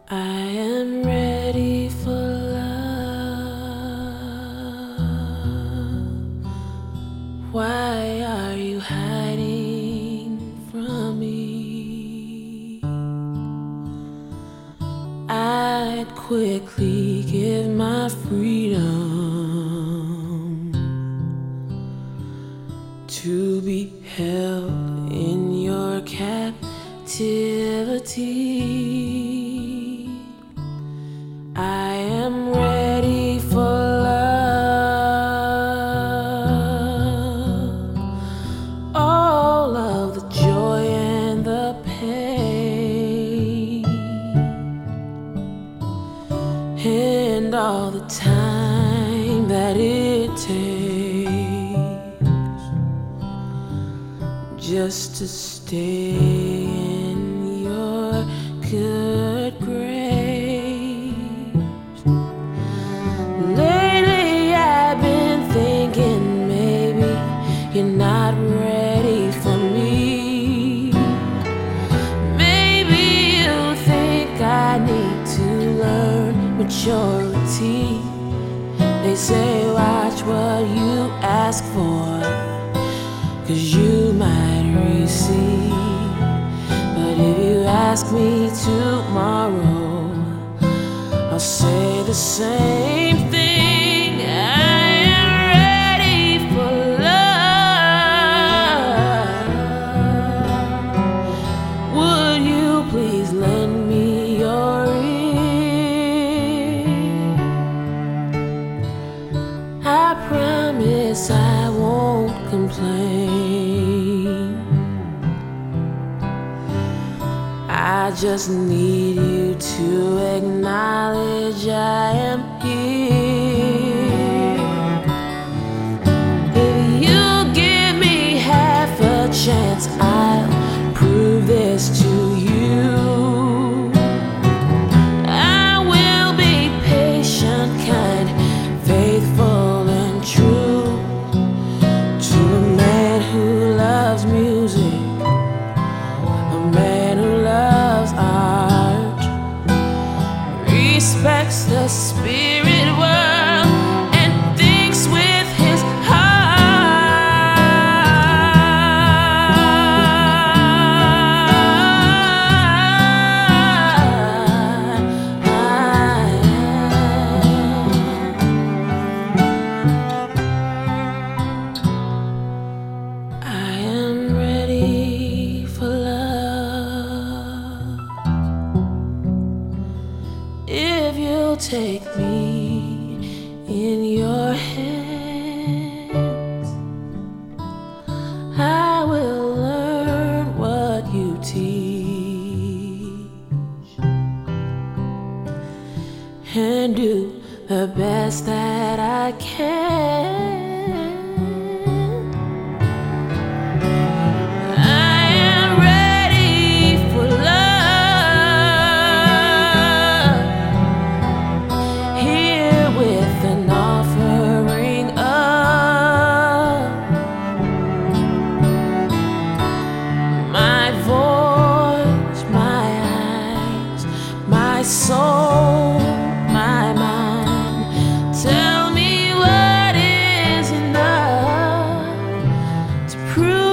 I am ready for love. Why are you hiding from me? I'd quickly give my freedom to be held in your captivity. I am ready for love, all of the joy and the pain, and all the time that it takes just to stay in your good grace. Lately I've been thinking maybe you're not ready for me. Maybe you think I need to learn maturity. They say watch what you ask for, 'cause you might receive. But if you ask me tomorrow, I'll say the same thing. I am ready for love. Would you please lend me your ear? I promise I won't complain. I just need you to acknowledge I am here. If you give me half a chance, I'll prove this to you. I will be patient, kind, faithful, and true to a man who loves music, a man who loves art, respects the spirit world, and thinks with his heart. I am ready for love. If you'll take me in your hands, I will learn what you teach and do the best that I can. I am ready for love, here with an offering of my voice, my eyes, my soul, my mind. Tell me what is enough to prove